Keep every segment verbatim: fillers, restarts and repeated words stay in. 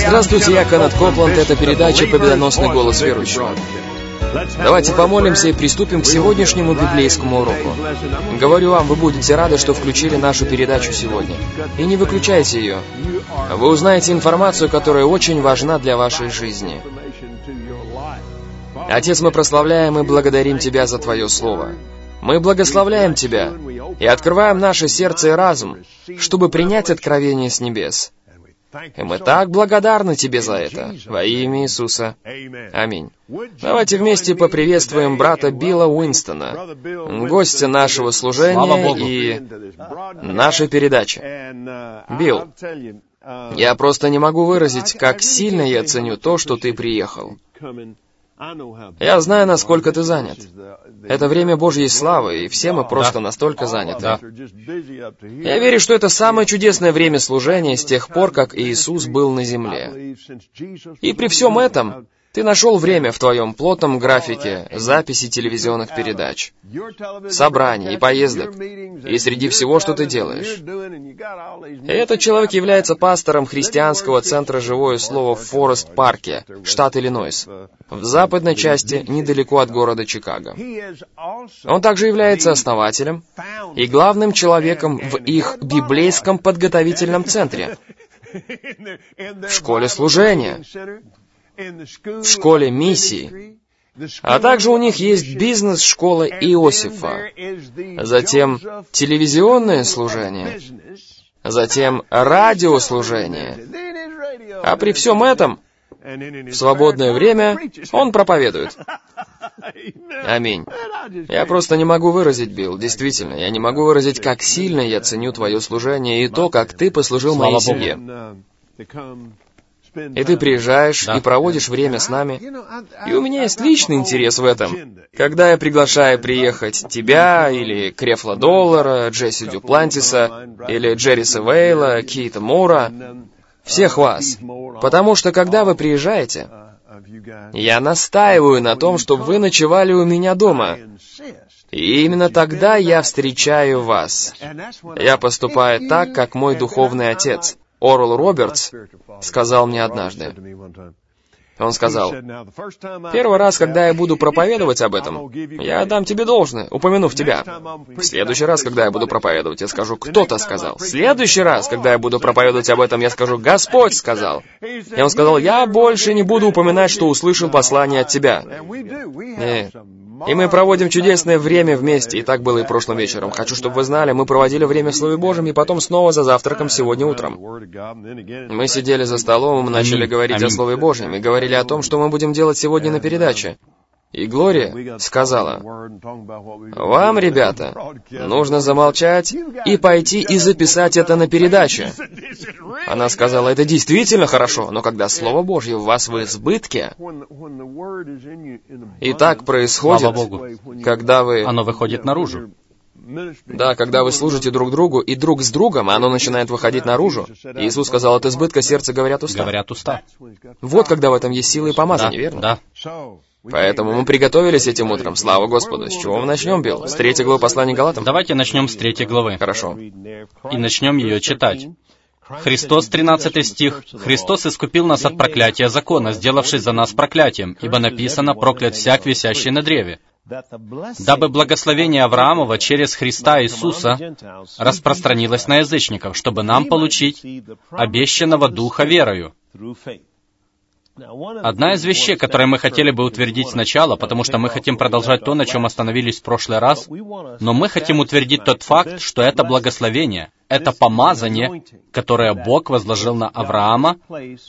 Здравствуйте, я Кеннет Копланд, это передача «Победоносный голос верующего». Давайте помолимся и приступим к сегодняшнему библейскому уроку. Говорю вам, вы будете рады, что включили нашу передачу сегодня. И не выключайте ее. Вы узнаете информацию, которая очень важна для вашей жизни. Отец, мы прославляем и благодарим Тебя за Твое Слово. Мы благословляем Тебя и открываем наше сердце и разум, чтобы принять откровение с небес. И мы так благодарны Тебе за это. Во имя Иисуса. Аминь. Давайте вместе поприветствуем брата Билла Уинстона, гостя нашего служения и нашей передачи. Билл, я просто не могу выразить, как сильно я ценю то, что ты приехал. Я знаю, насколько ты занят. Это время Божьей славы, и все мы просто да. настолько заняты. Да. Я верю, что это самое чудесное время служения с тех пор, как Иисус был на земле. И при всем этом ты нашел время в твоем плотном графике записи телевизионных передач, собраний и поездок, и среди всего, что ты делаешь. И этот человек является пастором христианского центра «Живое слово» в Форест-Парке, штат Иллинойс, в западной части, недалеко от города Чикаго. Он также является основателем и главным человеком в их библейском подготовительном центре, в школе служения, в школе миссии, а также у них есть бизнес-школа Иосифа, затем телевизионное служение, затем радиослужение. А при всем этом, в свободное время, он проповедует. Аминь. Я просто не могу выразить, Билл, действительно, я не могу выразить, как сильно я ценю твое служение и то, как ты послужил моей семье. И ты приезжаешь да. и проводишь время с нами. И у меня есть личный интерес в этом. Когда я приглашаю приехать тебя, или Крефла Доллара, Джесси Дюплантиса, или Джерриса Вейла, Кита Мура, всех вас. Потому что, когда вы приезжаете, я настаиваю на том, чтобы вы ночевали у меня дома. И именно тогда я встречаю вас. Я поступаю так, как мой духовный отец, Орл Робертс, сказал мне однажды. Он сказал, «Первый раз, когда я буду проповедовать об этом, я дам тебе должное, упомянув тебя. В следующий раз, когда я буду проповедовать, я скажу, кто-то сказал. В следующий раз, когда я буду проповедовать об этом, я скажу, Господь сказал». И он сказал, «Я больше не буду упоминать, что услышал послание от тебя». И... И мы проводим чудесное время вместе, и так было и прошлым вечером. Хочу, чтобы вы знали, мы проводили время в Слове Божьем, и потом снова за завтраком сегодня утром. Мы сидели за столом, и мы начали говорить о Слове Божьем, и говорили о том, что мы будем делать сегодня на передаче. И Глория сказала, «Вам, ребята, нужно замолчать и пойти и записать это на передаче». Она сказала, «Это действительно хорошо, но когда Слово Божье в вас в избытке...» И так происходит, когда вы... Оно выходит наружу. Да, когда вы служите друг другу и друг с другом, оно начинает выходить наружу. Иисус сказал, от избытка сердца говорят уста. Говорят уста. Вот когда в этом есть сила и помазание, да, верно? Да. Поэтому мы приготовились этим утром. Слава Господу. С чего мы начнем, Билл? С третьей главы послания Галатам? Давайте начнем с третьей главы. Хорошо. И начнем ее читать. Христос, тринадцатый стих. «Христос искупил нас от проклятия закона, сделавшись за нас проклятием, ибо написано, проклят всяк, висящий на древе, дабы благословение Авраамова через Христа Иисуса распространилось на язычников, чтобы нам получить обещанного Духа верою». Одна из вещей, которые мы хотели бы утвердить сначала, потому что мы хотим продолжать то, на чем остановились в прошлый раз, но мы хотим утвердить тот факт, что это благословение, это помазание, которое Бог возложил на Авраама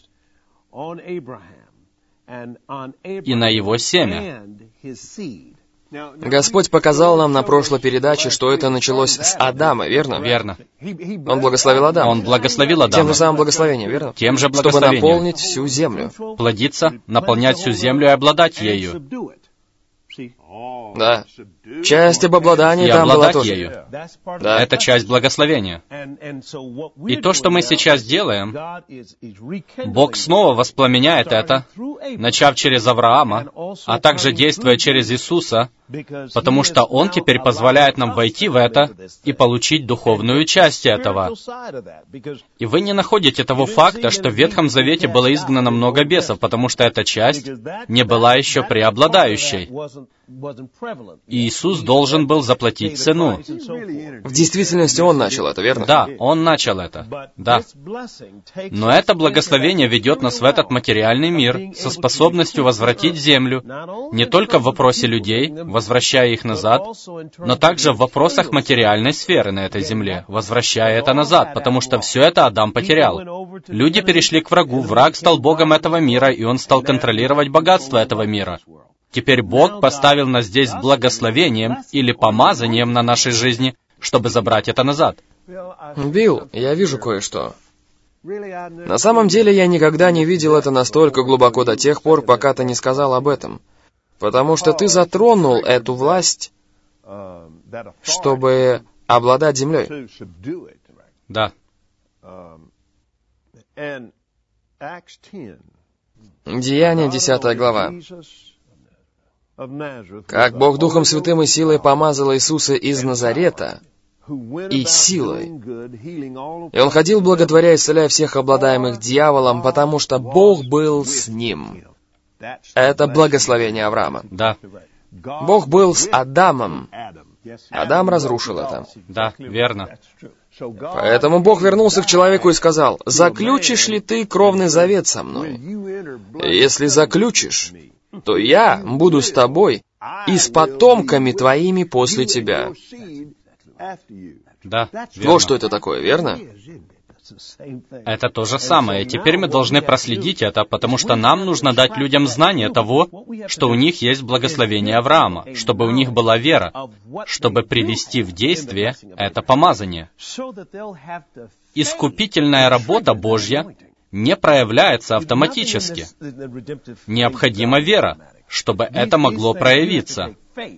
и на его семя. Господь показал нам на прошлой передаче, что это началось с Адама, верно? Верно. Он благословил Адама. Он благословил Адама. Тем же самым благословением, верно? Тем же Чтобы благословением. наполнить всю землю. Плодиться, наполнять всю землю и обладать ею. Да. Часть об обладании и там была обладать тоже. ею. Да. Это часть благословения. И то, что мы сейчас делаем, Бог снова воспламеняет это, начав через Авраама, а также действуя через Иисуса, потому что Он теперь позволяет нам войти в это и получить духовную часть этого. И вы не находите того факта, что в Ветхом Завете было изгнано много бесов, потому что эта часть не была еще преобладающей. И Иисус должен был заплатить цену. В действительности Он начал это, верно? Да, Он начал это. Да. Но это благословение ведет нас в этот материальный мир со способностью возвратить землю не только в вопросе людей, возвращая их назад, но также в вопросах материальной сферы на этой земле, возвращая это назад, потому что все это Адам потерял. Люди перешли к врагу, враг стал богом этого мира, и он стал контролировать богатство этого мира. Теперь Бог поставил нас здесь благословением или помазанием на нашей жизни, чтобы забрать это назад. Билл, я вижу кое-что. На самом деле я никогда не видел это настолько глубоко до тех пор, пока ты не сказал об этом. Потому что ты затронул эту власть, чтобы обладать землей. Да. Деяния, десятая глава. Как Бог Духом Святым и силой помазал Иисуса из Назарета, и силой. И Он ходил, благотворя и исцеляя всех обладаемых дьяволом, потому что Бог был с ним. Это благословение Авраама. Да. Бог был с Адамом. Адам разрушил это. Да, верно. Поэтому Бог вернулся к человеку и сказал: «Заключишь ли ты кровный завет со мной? Если заключишь, то я буду с тобой и с потомками твоими после тебя». Да, верно. Вот что это такое, верно? Это то же самое. Теперь мы должны проследить это, потому что нам нужно дать людям знание того, что у них есть благословение Авраама, чтобы у них была вера, чтобы привести в действие это помазание. Искупительная работа Божья не проявляется автоматически. Необходима вера, чтобы это могло проявиться.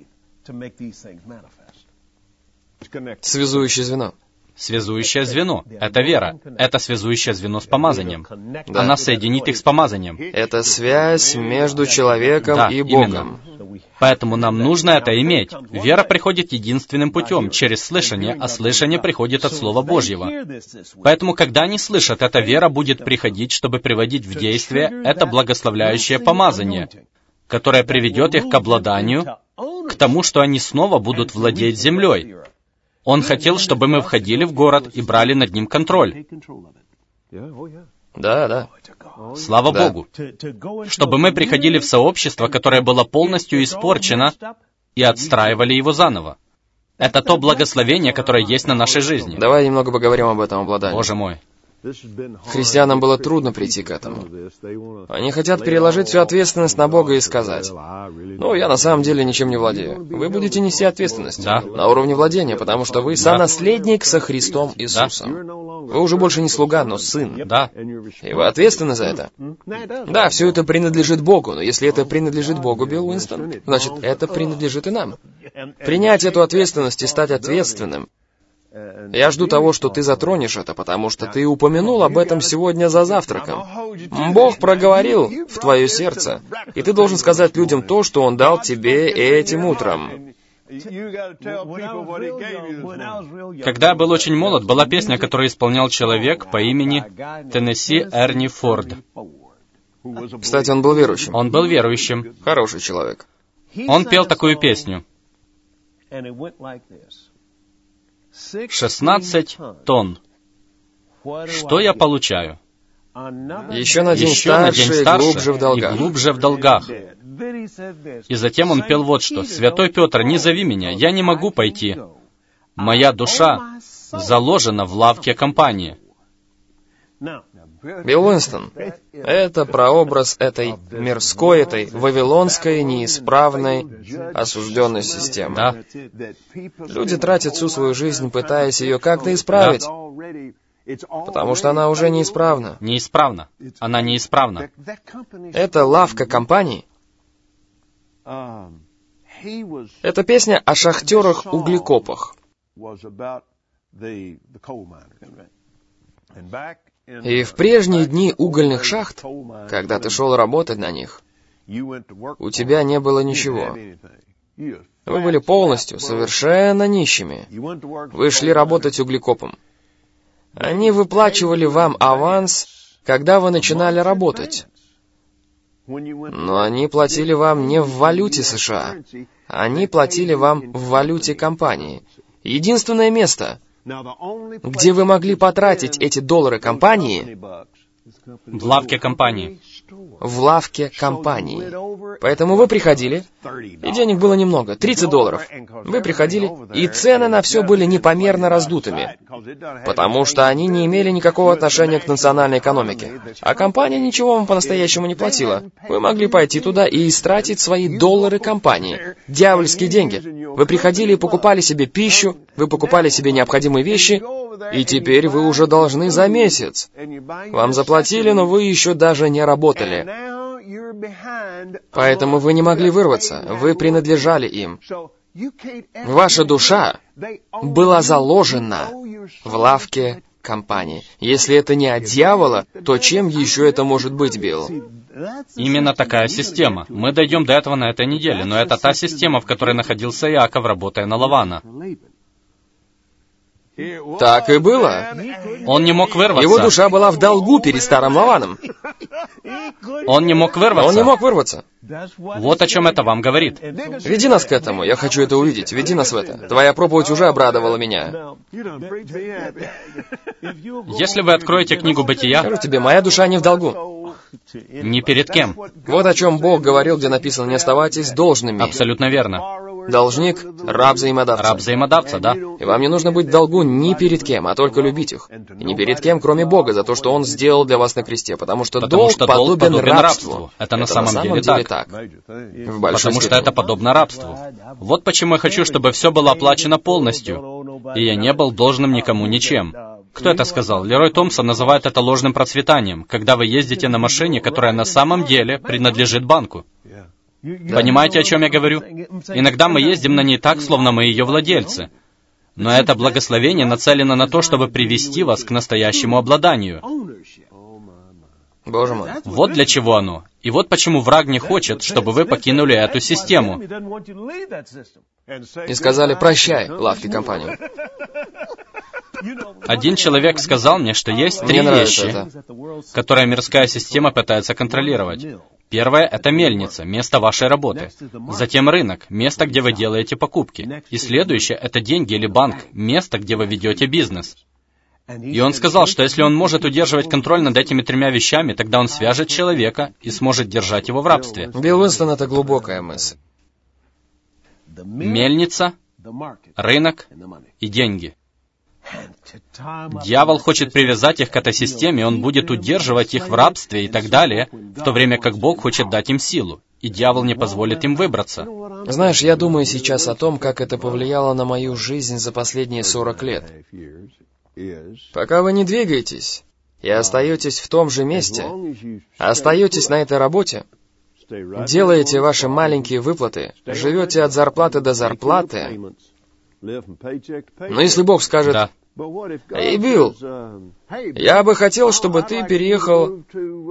Связующее звено. Связующее звено — это вера. Это связующее звено с помазанием. Да. Она соединит их с помазанием. Это связь между человеком Да, и Богом. именно. Поэтому нам нужно это иметь. Вера приходит единственным путем, через слышание, а слышание приходит от Слова Божьего. Поэтому, когда они слышат, эта вера будет приходить, чтобы приводить в действие это благословляющее помазание, которое приведет их к обладанию, к тому, что они снова будут владеть землей. Он хотел, чтобы мы входили в город и брали над ним контроль. Да, да. Слава Да. Богу. Чтобы мы приходили в сообщество, которое было полностью испорчено, и отстраивали его заново. Это то благословение, которое есть на нашей жизни. Давай немного поговорим об этом обладании. Боже мой. Христианам было трудно прийти к этому. Они хотят переложить всю ответственность на Бога и сказать: «Ну, я на самом деле ничем не владею». Вы будете нести ответственность Да. на уровне владения, потому что вы сонаследник со Христом Иисусом. Вы уже больше не слуга, но сын. Да. И вы ответственны за это. Да, все это принадлежит Богу, но если это принадлежит Богу, Билл Уинстон, значит, это принадлежит и нам. Принять эту ответственность и стать ответственным. Я жду того, что ты затронешь это, потому что ты упомянул об этом сегодня за завтраком. Бог проговорил в твое сердце, и ты должен сказать людям то, что Он дал тебе этим утром. Когда я был очень молод, была песня, которую исполнял человек по имени Теннесси Эрни Форд. Кстати, он был верующим. Он был верующим. Хороший человек. Он пел такую песню. шестнадцать тонн. Что я получаю? Еще на день Еще на день старше и старше глубже в долгах. и глубже в долгах. И затем он пел вот что. «Святой Петр, не зови меня, я не могу пойти. Моя душа заложена в лавке компании». Билл Уинстон, это прообраз этой мирской, этой вавилонской, неисправной, осужденной системы. Да. Люди тратят всю свою жизнь, пытаясь ее как-то исправить, потому что она уже неисправна. Неисправна. Она неисправна. Это лавка компаний Это песня о шахтерах-углекопах. И в прежние дни угольных шахт, когда ты шел работать на них, у тебя не было ничего. Вы были полностью, совершенно нищими. Вы шли работать углекопом. Они выплачивали вам аванс, когда вы начинали работать. Но они платили вам не в валюте США. Они платили вам в валюте компании. Единственное место, где вы могли потратить эти доллары компании, в лавке компании. В лавке компании. Поэтому вы приходили, и денег было немного, тридцать долларов. Вы приходили, и цены на все были непомерно раздутыми, потому что они не имели никакого отношения к национальной экономике. А компания ничего вам по-настоящему не платила. Вы могли пойти туда и истратить свои доллары компании. Дьявольские деньги. Вы приходили и покупали себе пищу, вы покупали себе необходимые вещи, и теперь вы уже должны за месяц. Вам заплатили, но вы еще даже не работали. Поэтому вы не могли вырваться, вы принадлежали им. Ваша душа была заложена в лавке компании. Если это не от дьявола, то чем еще это может быть, Билл? Именно такая система. Мы дойдем до этого на этой неделе, но это та система, в которой находился Иаков, работая на Лавана. Так и было. Он не мог вырваться. Его душа была в долгу перед старым Лаваном. Он не мог вырваться. Он не мог вырваться. Вот о чем это вам говорит. Веди нас к этому. Я хочу это увидеть. Веди нас в это. Твоя проповедь уже обрадовала меня. Если вы откроете книгу Бытия... Скажу тебе, моя душа не в долгу. Ни перед кем. Вот о чем Бог говорил, где написано: «Не оставайтесь должными». Абсолютно верно. Должник — раб взаимодавца. Раб взаимодавца, да. И вам не нужно быть в долгу ни перед кем, а только любить их. И не перед кем, кроме Бога, за то, что Он сделал для вас на кресте. Потому что Потому долг что подобен, долг подобен рабству. рабству. Это, это на это самом, на деле, деле так. так. В Потому что это подобно рабству. Вот почему я хочу, чтобы все было оплачено полностью, и я не был должным никому ничем. Кто это сказал? Лерой Томпсон называет это ложным процветанием, когда вы ездите на машине, которая на самом деле принадлежит банку. Понимаете, о чем я говорю? Иногда мы ездим на ней так, словно мы ее владельцы. Но это благословение нацелено на то, чтобы привести вас к настоящему обладанию. Боже мой. Вот для чего оно. И вот почему враг не хочет, чтобы вы покинули эту систему. И сказали: «Прощай, лавки компании». Один человек сказал мне, что есть три вещи, которые мирская система пытается контролировать. Первое — это мельница, место вашей работы. Затем рынок, место, где вы делаете покупки. И следующее — это деньги или банк, место, где вы ведете бизнес. И он сказал, что если он может удерживать контроль над этими тремя вещами, тогда он свяжет человека и сможет держать его в рабстве. Билл Уинстон — это глубокая мысль. Мельница, рынок и деньги. Дьявол хочет привязать их к этой системе, он будет удерживать их в рабстве и так далее, в то время как Бог хочет дать им силу, и дьявол не позволит им выбраться. Знаешь, я думаю сейчас о том, как это повлияло на мою жизнь за последние сорок лет. Пока вы не двигаетесь и остаетесь в том же месте, остаетесь на этой работе, делаете ваши маленькие выплаты, живете от зарплаты до зарплаты, но если Бог скажет: Да. «Эй, Билл, я бы хотел, чтобы ты переехал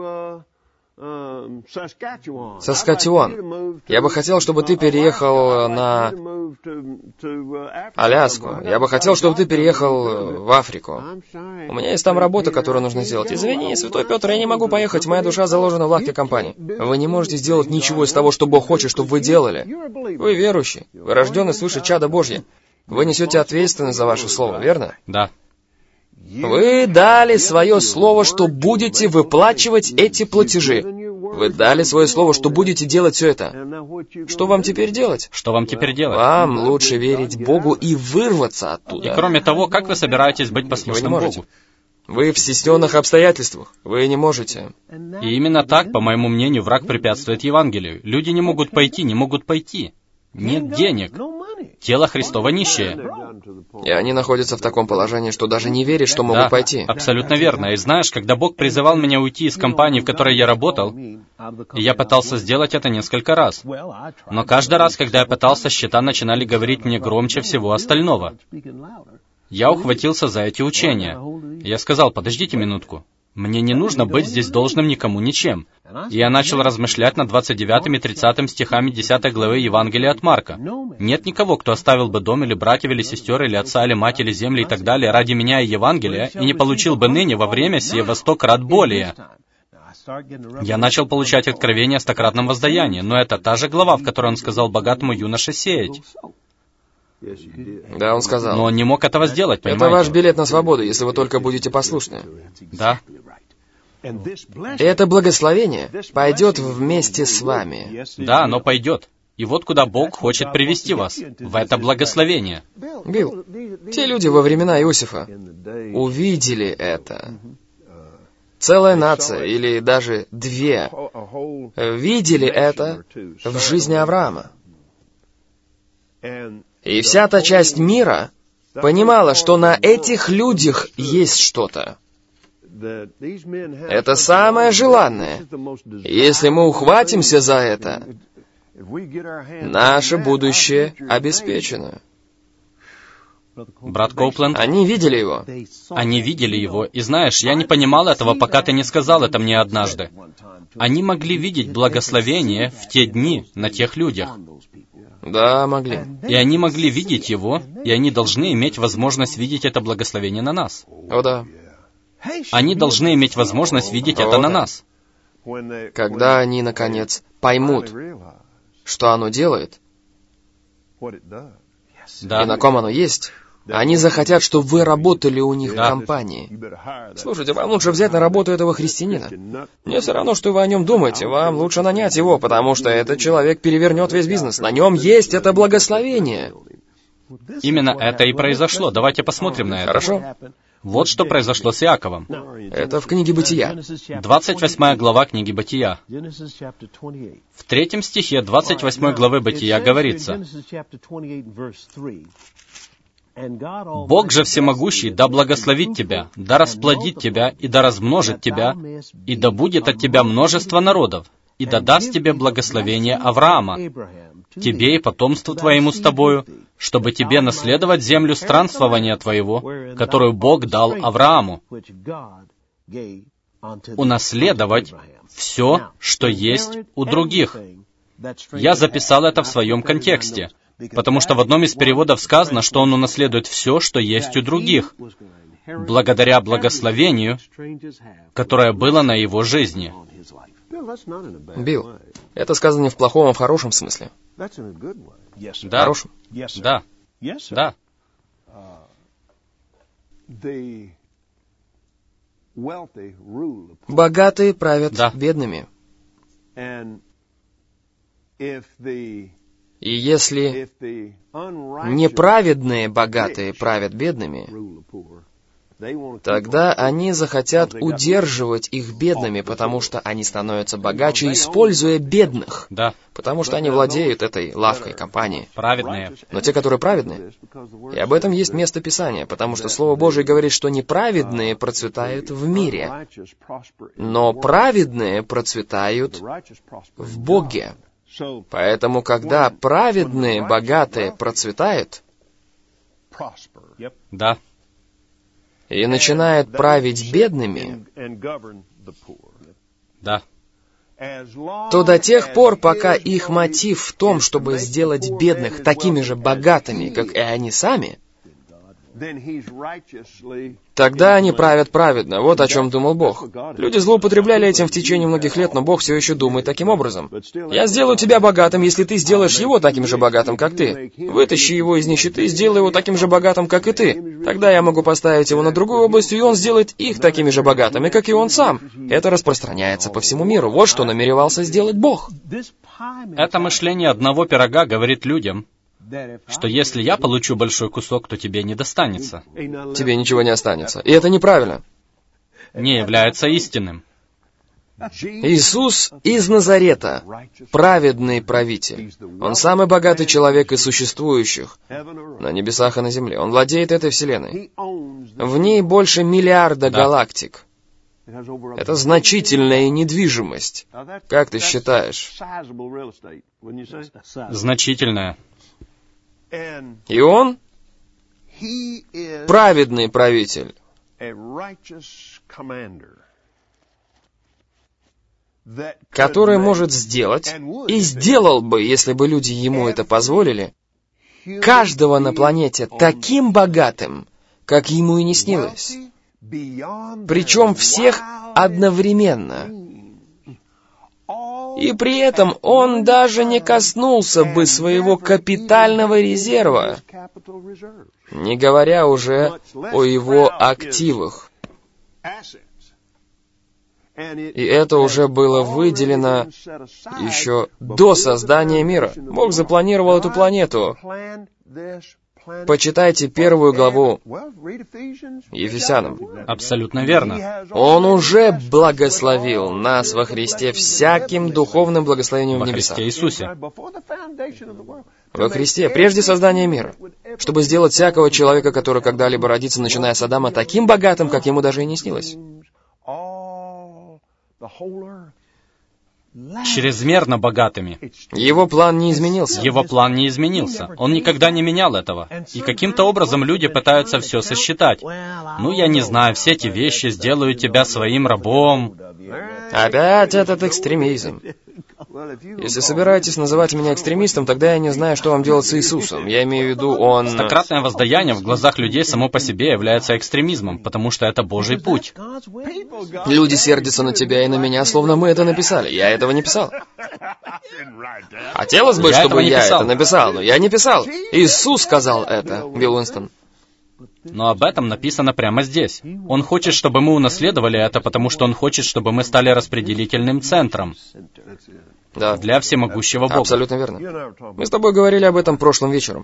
в Саскатчеван. Я бы хотел, чтобы ты переехал на Аляску. Я бы хотел, чтобы ты переехал в Африку. У меня есть там работа, которую нужно сделать. Извини, Святой Петр, я не могу поехать, моя душа заложена в лавке компании». Вы не можете сделать ничего из того, что Бог хочет, чтобы вы делали. Вы верующий, вы рожденный свыше чада Божье. Вы несете ответственность за ваше слово, верно? Да. Вы дали свое слово, что будете выплачивать эти платежи. Вы дали свое слово, что будете делать все это. Что вам теперь делать? Что вам теперь делать? Вам лучше верить Богу и вырваться оттуда. И кроме того, как вы собираетесь быть послушным Богу? Вы в стесненных обстоятельствах. Вы не можете. И именно так, по моему мнению, враг препятствует Евангелию. Люди не могут пойти, не могут пойти. Нет денег. Тело Христово нищее. И они находятся в таком положении, что даже не верят, что могут Да, пойти. абсолютно верно. И знаешь, когда Бог призывал меня уйти из компании, в которой я работал, и я пытался сделать это несколько раз. Но каждый раз, когда я пытался, счета начинали говорить мне громче всего остального. Я ухватился за эти учения. Я сказал: подождите минутку. Мне не нужно быть здесь должным никому ничем. И я начал размышлять над двадцать девятым и тридцатым стихами десятой главы Евангелия от Марка. Нет никого, кто оставил бы дом или братьев, или сестер, или отца, или мать, или земли и так далее ради меня и Евангелия, и не получил бы ныне во время сие во сто крат более. Я начал получать откровение о стократном воздаянии, но это та же глава, в которой он сказал богатому юноше сеять. Да, он сказал. Но он не мог этого сделать, понимаете? Это ваш билет на свободу, если вы только будете послушны. Да. И это благословение пойдет вместе с вами. Да, оно пойдет. И вот куда Бог хочет привести вас, в это благословение. Билл, те люди во времена Иосифа увидели это. Целая нация, или даже две, видели это в жизни Авраама. И вся та часть мира понимала, что на этих людях есть что-то. Это самое желанное. Если мы ухватимся за это, наше будущее обеспечено. Брат Коупленд, Они видели его. они видели его, и знаешь, я не понимал этого, пока ты не сказал это мне однажды. Они могли видеть благословение в те дни на тех людях. Да, могли. И они могли видеть его, и они должны иметь возможность видеть это благословение на нас. О, да. Они должны иметь возможность видеть это на нас. Когда они, наконец, поймут, что оно делает, Да. и на ком оно есть, они захотят, чтобы вы работали у них Да. в компании. Слушайте, вам лучше взять на работу этого христианина. Мне все равно, что вы о нем думаете. Вам лучше нанять его, потому что этот человек перевернет весь бизнес. На нем есть это благословение. Именно это и произошло. Давайте посмотрим на это. Хорошо? Вот что произошло с Иаковом. Это в книге Бытия. двадцать восьмая глава книги Бытия. В третьем стихе двадцать восьмой главы Бытия говорится: «Бог же всемогущий да благословит тебя, да расплодит тебя, и да размножит тебя, и да будет от тебя множество народов, и да даст тебе благословение Авраама, тебе и потомству твоему с тобою, чтобы тебе наследовать землю странствования твоего, которую Бог дал Аврааму, унаследовать все, что есть у других». Я записал это в своем контексте, потому что в одном из переводов сказано, что он унаследует все, что есть у других, благодаря благословению, которое было на его жизни. Билл, это сказано не в плохом, а в хорошем смысле. Да, Хорошем. да, да. Богатые правят Да. бедными. И если неправедные богатые правят бедными, тогда они захотят удерживать их бедными, потому что они становятся богаче, используя бедных, Да, потому что они владеют этой лавкой компании. праведные. Но те, которые праведные, и об этом есть место Писания, потому что Слово Божие говорит, что неправедные процветают в мире, но праведные процветают в Боге. Поэтому, когда праведные, богатые процветают Да, и начинают править бедными, да, то до тех пор, пока их мотив в том, чтобы сделать бедных такими же богатыми, как и они сами, тогда они правят праведно. Вот о чем думал Бог. Люди злоупотребляли этим в течение многих лет, но Бог все еще думает таким образом. «Я сделаю тебя богатым, если ты сделаешь его таким же богатым, как ты. Вытащи его из нищеты, сделай его таким же богатым, как и ты. Тогда я могу поставить его на другую область, и он сделает их такими же богатыми, как и он сам». Это распространяется по всему миру. Вот что намеревался сделать Бог. это мышление одного пирога говорит людям, что если я получу большой кусок, то тебе не достанется. Тебе ничего не останется. И это неправильно. Не является истинным. Иисус из Назарета, праведный правитель. Он самый богатый человек из существующих на небесах и на земле. Он владеет этой вселенной. В ней больше миллиарда галактик. Это значительная недвижимость. Как ты считаешь? Значительная. И он праведный правитель, который может сделать, и сделал бы, если бы люди ему это позволили, каждого на планете таким богатым, как ему и не снилось. Причем всех одновременно. И при этом он даже не коснулся бы своего капитального резерва, не говоря уже о его активах. И это уже было выделено еще до создания мира. Бог запланировал эту планету. Почитайте первую главу Ефесянам. Абсолютно верно. Он уже благословил нас во Христе всяким духовным благословением в небесах. Во Христе Иисусе. Во Христе, прежде создания мира, чтобы сделать всякого человека, который когда-либо родится, начиная с Адама, таким богатым, как ему даже и не снилось. Чрезмерно богатыми. Его план не изменился. Его план не изменился. Он никогда не менял этого. И каким-то образом люди пытаются все сосчитать. Ну, я не знаю, все эти вещи сделают тебя своим рабом. Опять этот экстремизм. Если собираетесь называть меня экстремистом, тогда я не знаю, что вам делать с Иисусом. Я имею в виду, он... Стократное воздаяние в глазах людей само по себе является экстремизмом, потому что это Божий путь. Люди сердятся на тебя и на меня, словно мы это написали. Я этого не писал. Хотелось бы, Я чтобы я писал. это написал, но я не писал. Иисус сказал это, Билл Уинстон. Но об этом написано прямо здесь. Он хочет, чтобы мы унаследовали это, потому что Он хочет, чтобы мы стали распределительным центром Да. для всемогущего Бога. Абсолютно верно. Мы с тобой говорили об этом прошлым вечером.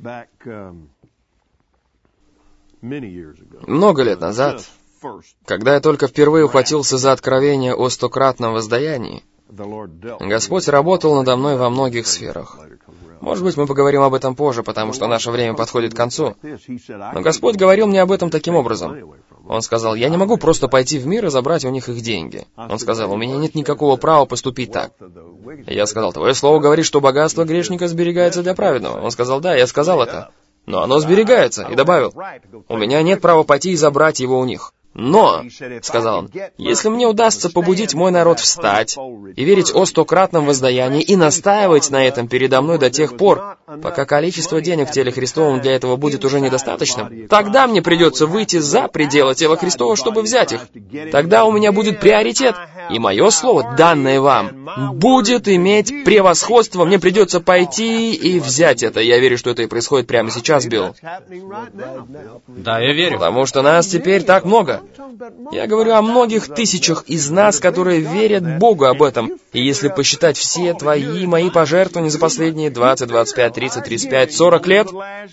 Много лет назад, когда я только впервые ухватился за откровение о стократном воздаянии, Господь работал надо мной во многих сферах. Может быть, мы поговорим об этом позже, потому что наше время подходит к концу. Но Господь говорил мне об этом таким образом. Он сказал, я не могу просто пойти в мир и забрать у них их деньги. Он сказал, у меня нет никакого права поступить так. Я сказал, твое слово говорит, что богатство грешника сберегается для праведного. Он сказал, да, я сказал это. Но оно сберегается, и добавил, у меня нет права пойти и забрать его у них. Но, сказал он, если мне удастся побудить мой народ встать и верить о стократном воздаянии и настаивать на этом передо мной до тех пор, пока количество денег в теле Христовом для этого будет уже недостаточным, тогда мне придется выйти за пределы тела Христова, чтобы взять их. Тогда у меня будет приоритет, и мое слово, данное вам, будет иметь превосходство. Мне придется пойти и взять это. Я верю, что это и происходит прямо сейчас, Билл. Да, я верю. Потому что нас теперь так много. Я говорю о многих тысячах из нас, которые верят Богу об этом. И если посчитать все твои и мои пожертвования за последние двадцать, двадцать пять, тридцать, тридцать пять, сорок лет,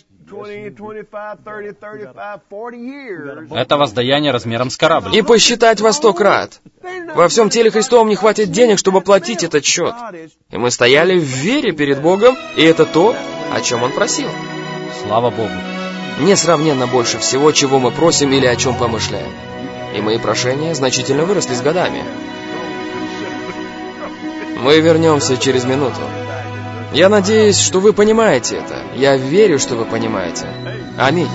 Это воздаяние размером с корабль. и посчитать во сто крат, во всем теле Христовом не хватит денег, чтобы платить этот счет. И мы стояли в вере перед Богом, и это то, о чем Он просил. Слава Богу. Несравненно больше всего, чего мы просим или о чем помышляем. И мои прошения значительно выросли с годами. Мы вернемся через минуту. Я надеюсь, что вы понимаете это. Я верю, что вы понимаете. Аминь.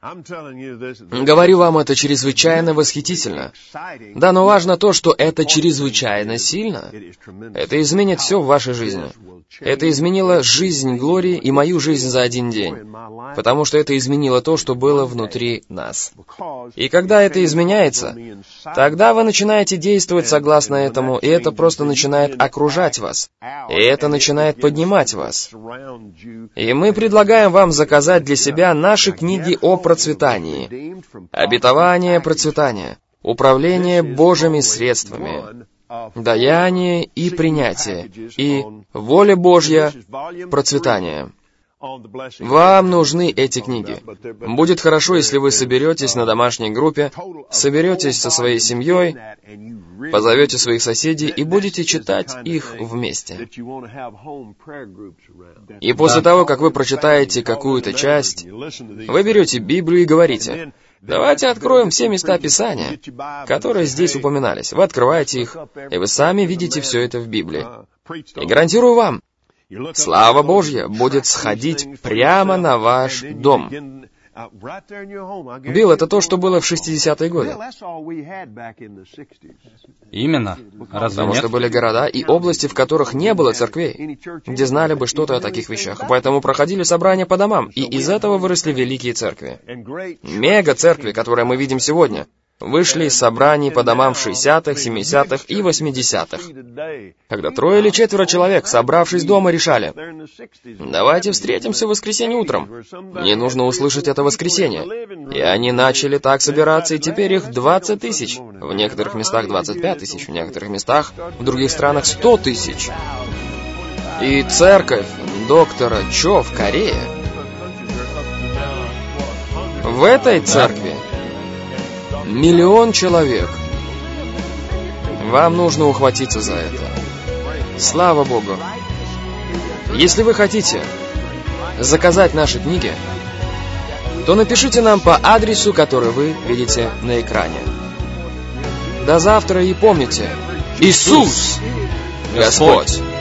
Говорю вам, это чрезвычайно восхитительно. Да, но важно то, что это чрезвычайно сильно. Это изменит все в вашей жизни. Это изменило жизнь Глории и мою жизнь за один день, потому что это изменило то, что было внутри нас. И когда это изменяется, тогда вы начинаете действовать согласно этому, и это просто начинает окружать вас, и это начинает поднимать вас. И мы предлагаем вам заказать для себя наши книги о процветании, обетование процветания, управление Божьими средствами, даяние и принятие, и воля Божья, процветание. Вам нужны эти книги. Будет хорошо, если вы соберетесь на домашней группе, соберетесь со своей семьей, позовете своих соседей и будете читать их вместе. И после того, как вы прочитаете какую-то часть, вы берете Библию и говорите: давайте откроем все места Писания, которые здесь упоминались. Вы открываете их, и вы сами видите все это в Библии. И гарантирую вам, слава Божья будет сходить прямо на ваш дом. Билл, это то, что было в шестидесятые годы. Именно. Разве Потому нет? что были города и области, в которых не было церквей, где знали бы что-то о таких вещах. Поэтому проходили собрания по домам, и из этого выросли великие церкви. Мега-церкви, которые мы видим сегодня, вышли из собраний по домам в шестидесятых, семидесятых и восьмидесятых, когда трое или четверо человек, собравшись дома, решали: давайте встретимся в воскресенье утром. Мне нужно услышать это воскресенье. И они начали так собираться, и теперь их двадцать тысяч. В некоторых местах двадцать пять тысяч, в некоторых местах, в других странах сто тысяч. И церковь доктора Чо в Корее. В этой церкви миллион человек. Вам нужно ухватиться за это. Слава Богу. Если вы хотите заказать наши книги, то напишите нам по адресу, который вы видите на экране. До завтра и помните, Иисус Господь!